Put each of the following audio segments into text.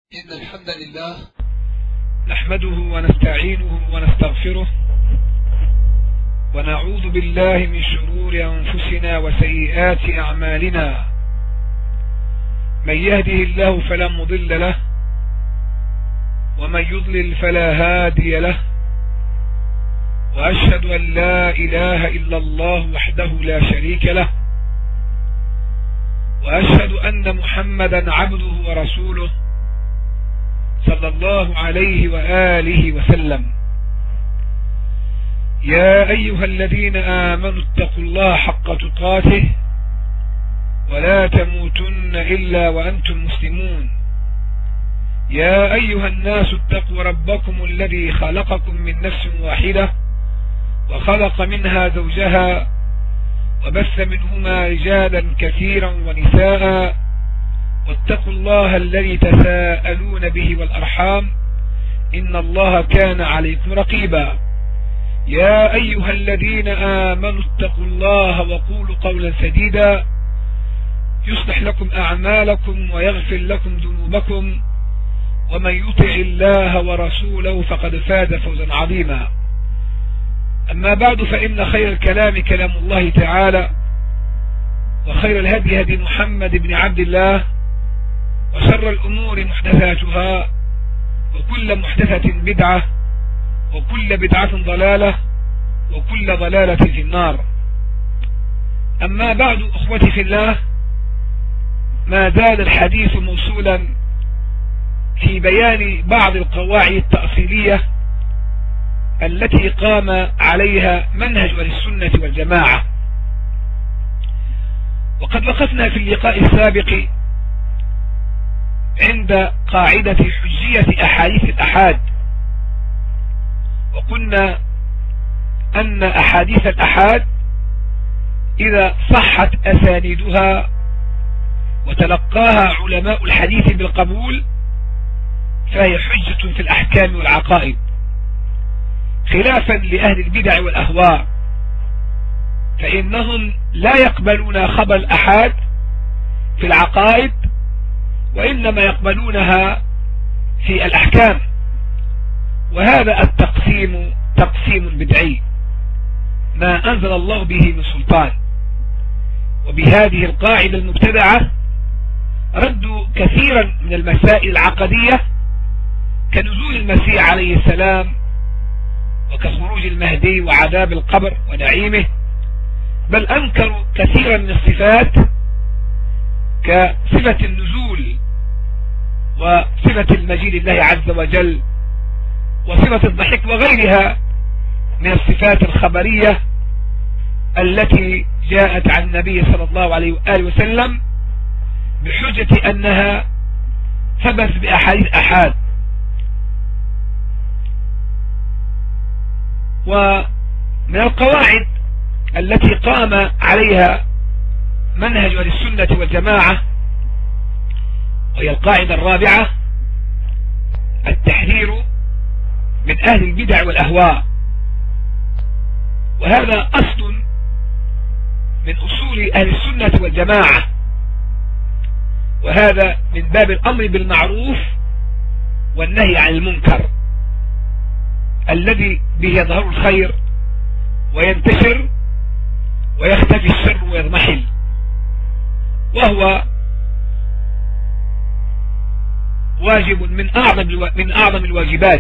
إن الحمد لله نحمده ونستعينه ونستغفره ونعوذ بالله من شرور أنفسنا وسيئات أعمالنا. من يهده الله فلا مضل له ومن يضلل فلا هادي له، وأشهد أن لا إله إلا الله وحده لا شريك له، وأشهد أن محمدا عبده ورسوله صلى الله عليه وآله وسلم. يا أيها الذين آمنوا اتقوا الله حق تقاته ولا تموتن إلا وأنتم مسلمون. يا أيها الناس اتقوا ربكم الذي خلقكم من نفس واحدة وخلق منها زوجها وبث منهما رجالا كثيرا ونساء، واتقوا الله الذي تساءلون به والأرحام إن الله كان عليكم رقيبا. يا أيها الذين آمنوا اتقوا الله وقولوا قولا سديدا يصلح لكم أعمالكم ويغفر لكم ذنوبكم، ومن يطع الله ورسوله فقد فاز فوزا عظيما. أما بعد، فإن خير الكلام كلام الله تعالى، وخير الهدي هدي محمد بن عبد الله، وشر الأمور محدثاتها، وكل محدثة بدعة، وكل بدعة ضلالة، وكل ضلالة في النار. أما بعد، أخوتي في الله، ما زال الحديث موصولا في بيان بعض القواعد التأصيلية التي قام عليها منهج أهل السنة والجماعة. وقد وقفنا في اللقاء السابق عند قاعدة حجية أحاديث الأحاد، وقلنا أن أحاديث الأحاد إذا صحت أسانيدها وتلقاها علماء الحديث بالقبول فهي حجة في الأحكام والعقائد، خلافا لأهل البدع والأهواء، فإنهم لا يقبلون خبر الأحاد في العقائد، وإنما يقبلونها في الأحكام. وهذا التقسيم تقسيم بدعي ما أنزل الله به من سلطان. وبهذه القاعدة المبتدعة ردوا كثيرا من المسائل العقدية كنزول المسيح عليه السلام، وكخروج المهدي وعذاب القبر ونعيمه، بل أنكروا كثيرا من الصفات كصفة النزول وصفة المجيد الله عز وجل وصفة الضحك وغيرها من الصفات الخبرية التي جاءت عن النبي صلى الله عليه وآله وسلم بحجة أنها ثبت بأحاديث أحاد. ومن القواعد التي قام عليها منهج أهل السنة والجماعة، وهي القاعدة الرابعة: التحذير من أهل البدع والأهواء. وهذا أصل من أصول أهل السنة والجماعة، وهذا من باب الأمر بالمعروف والنهي عن المنكر الذي به يظهر الخير وينتشر ويختفي الشر ويضمحل، وهو واجب من أعظم الواجبات،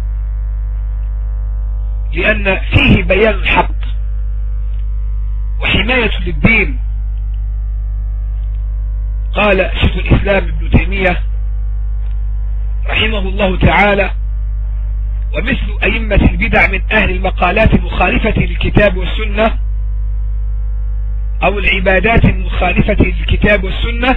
لأن فيه بيان الحق وحماية للدين. قال شيخ الإسلام ابن تيمية رحمه الله تعالى: ومثل أئمة البدع من أهل المقالات المخالفة للكتاب والسنة أو العبادات المخالفة للكتاب والسنة،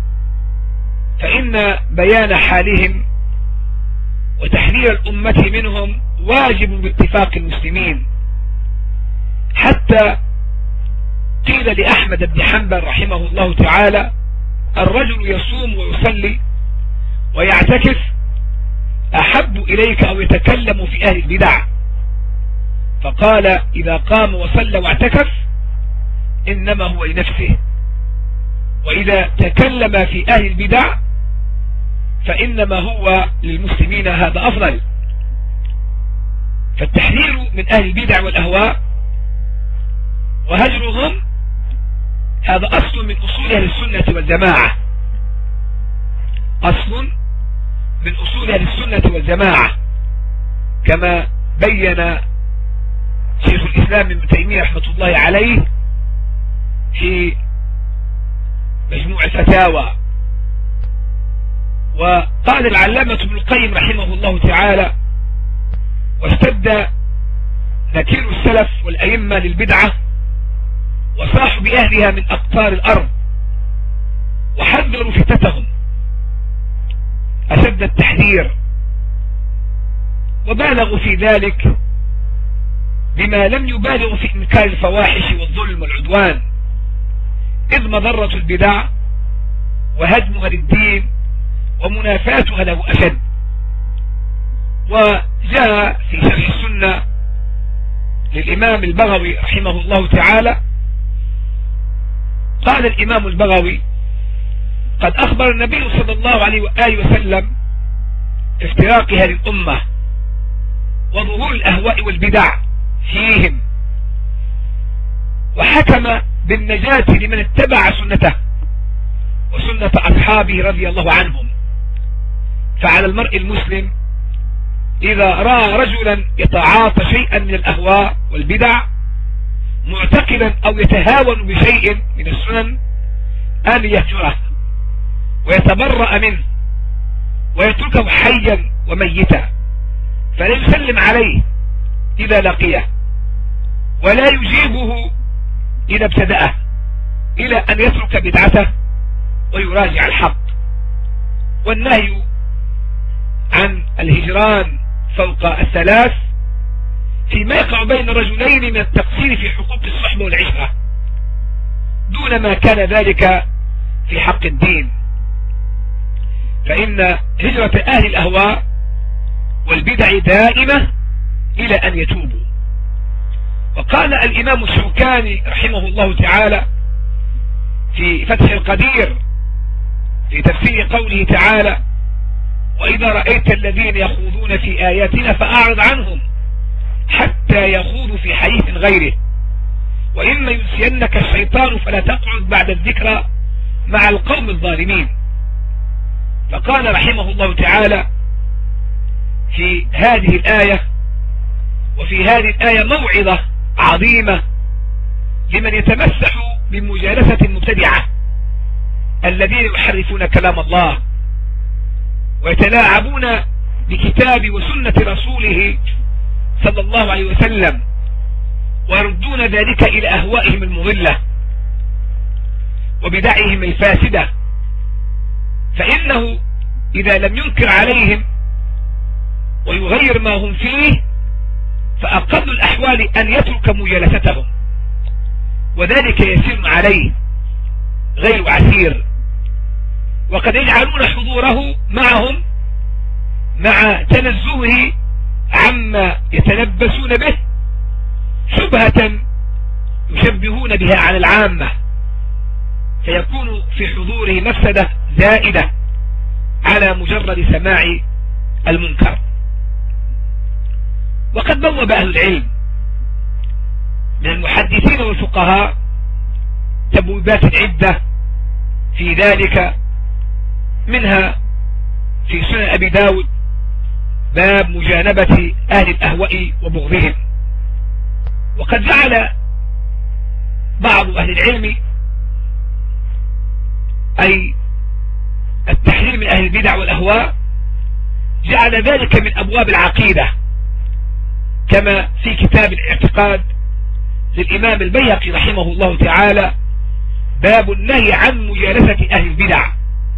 فإن بيان حالهم وتحذير الأمة منهم واجب باتفاق المسلمين. حتى قيل لأحمد بن حنبل رحمه الله تعالى: الرجل يصوم ويصلي ويعتكف أحب إليك أو يتكلم في أهل البدع؟ فقال: إذا قام وصلى واعتكف إنما هو لنفسه، وإذا تكلم في أهل البدع فإنما هو للمسلمين هذا أفضل. فالتحذير من أهل البدع والأهواء وهجرهم هذا أصل من أصول أهل السنة والجماعة، أصل من أصول أهل السنة والجماعة، كما بين شيخ الإسلام ابن تيمية رحمة الله عليه في مجموع الفتاوى. وقال العلامة ابن القيم رحمه الله تعالى: واشتد نكير السلف والأئمة للبدعة وصاحوا بأهلها من أقطار الأرض وحذروا فتنتهم أشد التحذير، وبالغوا في ذلك بما لم يبالغوا في إنكار الفواحش والظلم والعدوان، إذ مضرة البدع وهدمها للدين ومنافاتها له أشد. وجاء في شرح السنة للإمام البغوي رحمه الله تعالى، قال الإمام البغوي: قد أخبر النبي صلى الله عليه وآله وسلم افتراقها للأمة وظهور الأهواء والبدع فيهم، وحكم بالنجاة لمن اتبع سنته وسنة أصحابه رضي الله عنهم. فعلى المرء المسلم إذا رأى رجلا يتعاطى شيئا من الأهواء والبدع معتقدا أو يتهاون بشيء من السنن أن يهجره ويتبرأ منه ويتركه حيا وميتا، فلا يسلم عليه إذا لقيه ولا يجيبه إذا ابتدأه، إلى أن يترك بدعته ويراجع الحق. والنهي عن الهجران فوق الثلاث فيما يقع بين رجلين من التقصير في حقوق الصحبة والعشرة دون ما كان ذلك في حق الدين، فإن هجرة أهل الأهواء والبدع دائمة إلى أن يتوبوا. وقال الإمام الشوكاني رحمه الله تعالى في فتح القدير في تفسير قوله تعالى: وإذا رأيت الذين يخوضون في آياتنا فأعرض عنهم حتى يخوضوا في حديث غيره وإما ينسينك الشيطان فلا تقعد بعد الذكرى مع القوم الظالمين. فقال رحمه الله تعالى في هذه الآية: وفي هذه الآية موعظة عظيمة لمن يتمسح بمجالسة المبتدعة الذين يحرفون كلام الله ويتلاعبون بكتاب وسنة رسوله صلى الله عليه وسلم ويردون ذلك إلى أهوائهم المضلة وبدعهم الفاسدة، فإنه إذا لم ينكر عليهم ويغير ما هم فيه فأقل الأحوال أن يترك مجالستهم، وذلك يسير عليه غير عسير، وقد يجعلون حضوره معهم مع تنزهه عما يتلبسون به شبهة يشبهون بها على العامة، فيكون في حضوره مفسدة زائدة على مجرد سماع المنكر. وقد بوب أهل العلم من المحدثين والفقهاء تبويبات عدة في ذلك، منها في سنن أبي داود باب مجانبة أهل الأهواء وبغضهم. وقد جعل بعض أهل العلم أي التحذير من أهل البدع والأهواء جعل ذلك من أبواب العقيدة، كما في كتاب الاعتقاد للإمام البيهقي رحمه الله تعالى باب النهي عن مجالسة أهل البدع،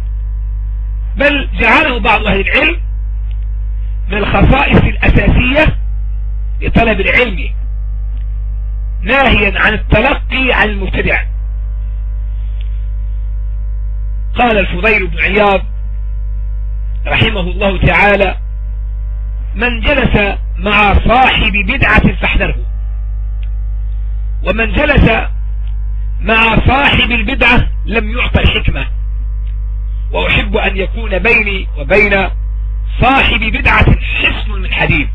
بل جعله بعض أهل العلم من الخصائص الأساسية لطلب العلم، ناهيا عن التلقي عن المبتدع. قال الفضيل بن عياض رحمه الله تعالى: من جلس مع صاحب بدعة فاحذره، ومن جلس مع صاحب البدعة لم يعطى الحكمة، وأحب أن يكون بيني وبين صاحب بدعة حصن من حديد.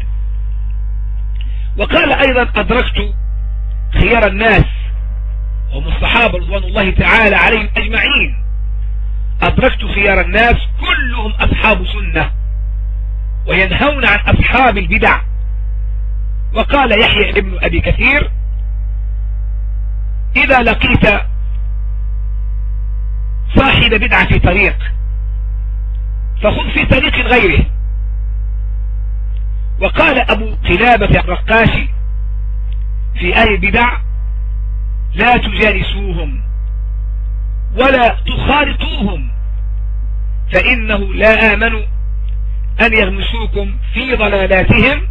وقال أيضا أدركت خيار الناس هم الصحابة رضوان الله تعالى عليهم أجمعين، أدركت خيار الناس كلهم أصحاب سنة وينهون عن أصحاب البدع. وقال يحيى ابن أبي كثير إذا لقيت صاحب بدعة في طريق فخذ في طريق غيره. وقال أبو قلابة الرقاشي في أهل البدع لا تجالسوهم ولا تخالطوهم فإنه لا آمن أن يغمسوكم في ضلالاتهم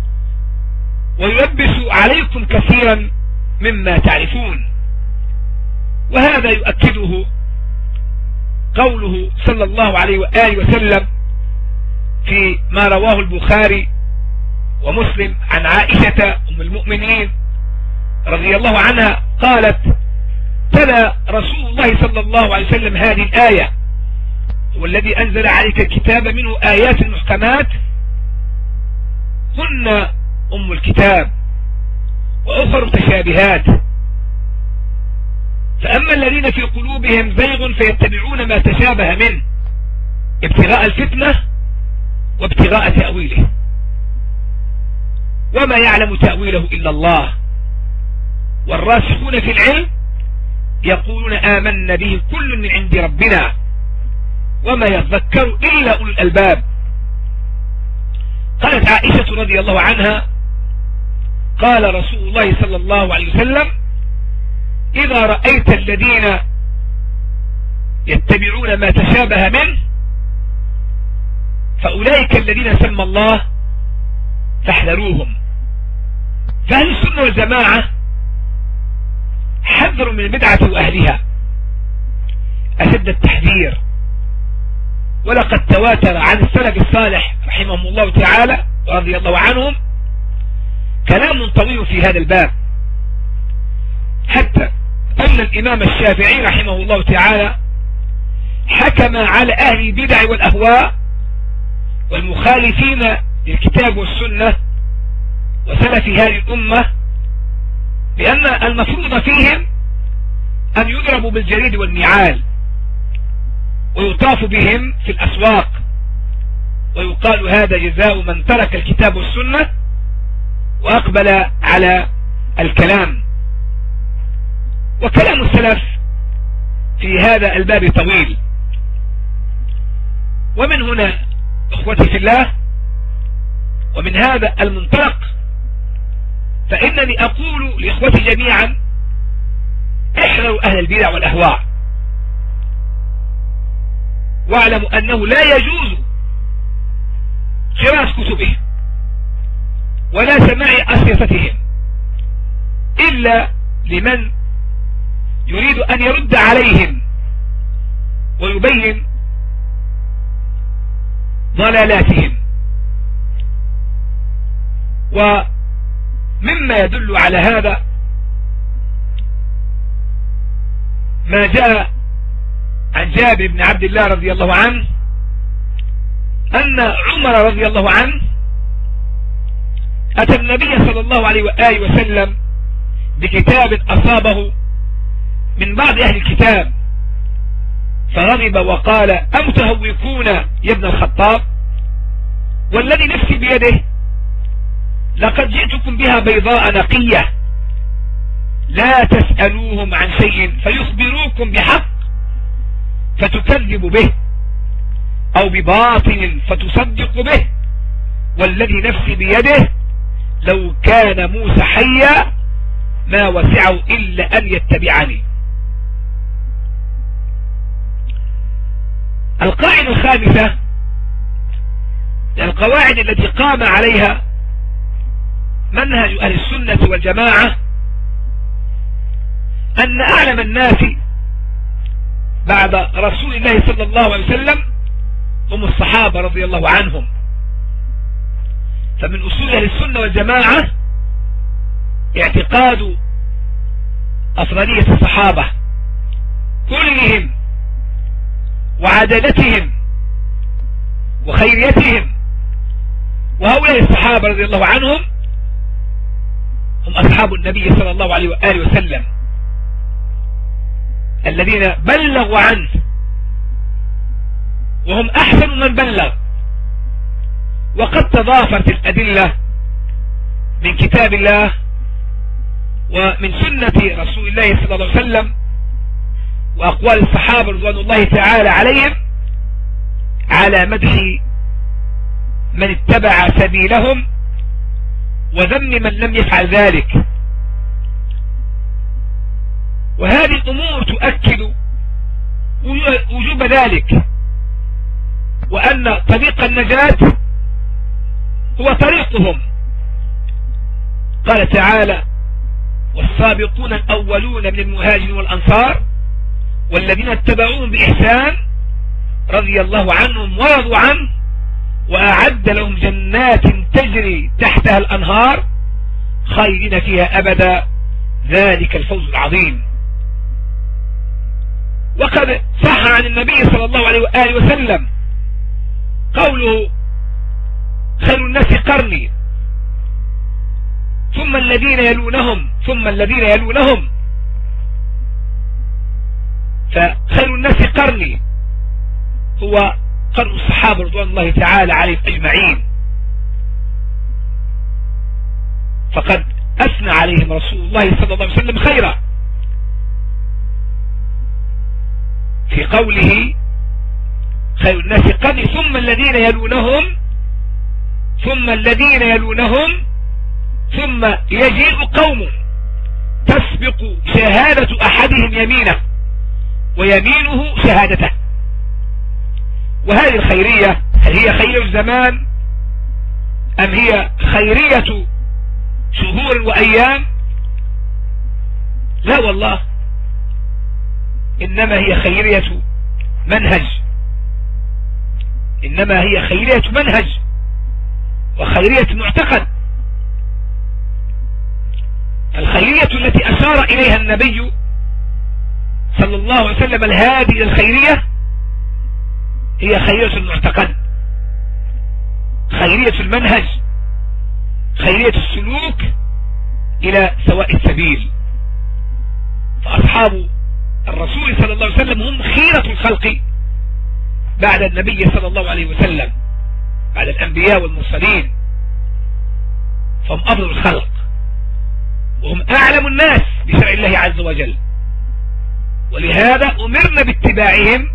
ويلبسوا عليكم كثيرا مما تعرفون. وهذا يؤكده قوله صلى الله عليه وآله وسلم في ما رواه البخاري ومسلم عن عائشة أم المؤمنين رضي الله عنها قالت تلا رسول الله صلى الله عليه وسلم هذه الآية والذي أنزل عليك الكتاب منه آيات محكمات هن أم الكتاب وأخر متشابهات فأما الذين في قلوبهم زيغ فيتبعون ما تشابه منه ابتغاء الفتنة وابتغاء تأويله وما يعلم تأويله إلا الله والراسخون في العلم يقولون آمنا به كل من عند ربنا وما يذكر إلا أولو الألباب. قالت عائشة رضي الله عنها قال رسول الله صلى الله عليه وسلم إذا رأيت الذين يتبعون ما تشابه منه فأولئك الذين سمى الله فاحذروهم. فأهل السنة والجماعة حذروا من البدعة وأهلها أشد التحذير، ولقد تواتر عن السلف الصالح رحمهم الله تعالى ورضي الله عنهم كلام طويل في هذا الباب، حتى أن الإمام الشافعي رحمه الله تعالى حكم على أهل البدع والأهواء والمخالفين للكتاب والسنة وسلف هذه الأمة بأن المفروض فيهم أن يضربوا بالجريد والنعال ويطاف بهم في الأسواق ويقال هذا جزاء من ترك الكتاب والسنة وأقبل على الكلام. وكلام السلف في هذا الباب طويل. ومن هنا اخوتي في الله ومن هذا المنطلق فإنني أقول لإخوتي جميعا احذروا أهل البدع والأهواء واعلموا أنه لا يجوز قراءة كتبهم ولا سماع أسئلتهم إلا لمن يريد أن يرد عليهم ويبين ضلالاتهم. ومما يدل على هذا ما جاء عن جابر بن عبد الله رضي الله عنه أن عمر رضي الله عنه أتى النبي صلى الله عليه وآله وسلم بكتاب أصابه من بعض أهل الكتاب فغضب وقال أمتهوكون يا ابن الخطاب والذي نفسي بيده لقد جئتكم بها بيضاء نقية لا تسألوهم عن شيء فيخبروكم بحق فتكذب به أو بباطل فتصدق به والذي نفسي بيده لو كان موسى حيا ما وسعه إلا أن يتبعني. القاعدة الخامسة القواعد التي قام عليها منهج أهل السنة والجماعة أن أعلم الناس بعد رسول الله صلى الله عليه وسلم هم الصحابة رضي الله عنهم. فمن أصول أهل السنة والجماعة اعتقاد أفضلية الصحابة كلهم وعدالتهم وخيريتهم. وهؤلاء الصحابة رضي الله عنهم هم أصحاب النبي صلى الله عليه وآله وسلم الذين بلغوا عنه، وهم أحسن من بلغ. وقد تضافرت الأدلة من كتاب الله ومن سنة رسول الله صلى الله عليه وسلم وأقوال الصحابة رضوان الله تعالى عليهم على مدح من اتبع سبيلهم وذم من لم يفعل ذلك. وهذه الأمور تؤكد وجوب ذلك، وأن طريق النجاة هو طريقهم. قال تعالى: والسابقون الأولون من المهاجرين والأنصار والذين اتبعوهم بإحسان رضي الله عنهم ورضوا عنه وأعد لهم جنات تجري تحتها الأنهار خالدين فيها أبدا ذلك الفوز العظيم. وقد صح عن النبي صلى الله عليه وآله وسلم قوله: خير الناس قرني ثم الذين يلونهم ثم الذين يلونهم. فخير الناس قرني هو قرن الصحابة رضوان الله تعالى عليهم أجمعين، فقد أثنى عليهم رسول الله صلى الله عليه وسلم خيرا في قوله: خير الناس قرني ثم الذين يلونهم ثم الذين يلونهم ثم يجيء قوم تسبق شهادة أحدهم يمينه ويمينه شهادته. وهذه الخيرية هل هي خير الزمان أم هي خيرية شهور وأيام؟ لا والله، إنما هي خيرية منهج، إنما هي خيرية منهج وخيرية معتقد. الخيرية التي أشار إليها النبي صلى الله عليه وسلم الهادي إلى الخيرية هي خيرية المعتقد، خيرية المنهج، خيرية السلوك إلى سواء السبيل. فأصحاب الرسول صلى الله عليه وسلم هم خيرة الخلق بعد النبي صلى الله عليه وسلم، بعد الأنبياء والمرسلين، فهم أفضل الخلق وهم أعلم الناس بشرع الله عز وجل. ولهذا أمرنا باتباعهم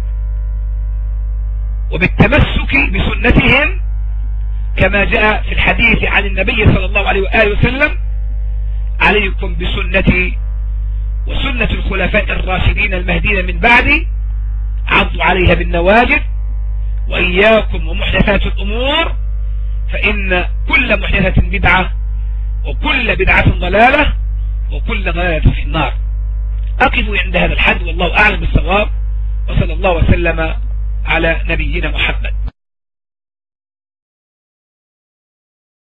وبالتمسك بسنتهم كما جاء في الحديث عن النبي صلى الله عليه وآله وسلم: عليكم بسنتي وسنة الخلفاء الراشدين المهديين من بعدي عضوا عليها بالنواجذ وإياكم ومحدثات الأمور فإن كل محدثة بدعة وكل بدعة ضلالة وكل ضلالة في النار. أقف عند هذا الحد والله أعلم بالصواب، وصلى الله وسلم على نبينا محمد.